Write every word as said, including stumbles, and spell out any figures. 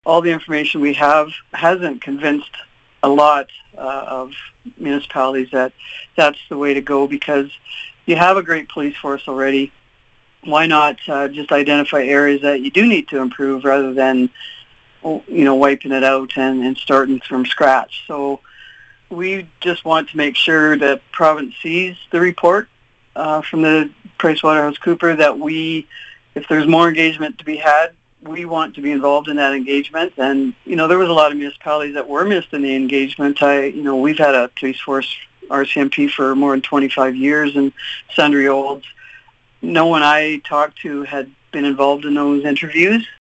all the information we have hasn't convinced a lot uh, of municipalities that that's the way to go, because you have a great police force already. Why not uh, just identify areas that you do need to improve rather than, you know, wiping it out and, and starting from scratch? So we just want to make sure that province sees the report uh, from the PricewaterhouseCoopers, that we, if there's more engagement to be had, we want to be involved in that engagement. And, you know, there was a lot of municipalities that were missed in the engagement. I, you know, we've had a police force, R C M P, for more than twenty-five years, and sundry olds. No one I talked to had been involved in those interviews.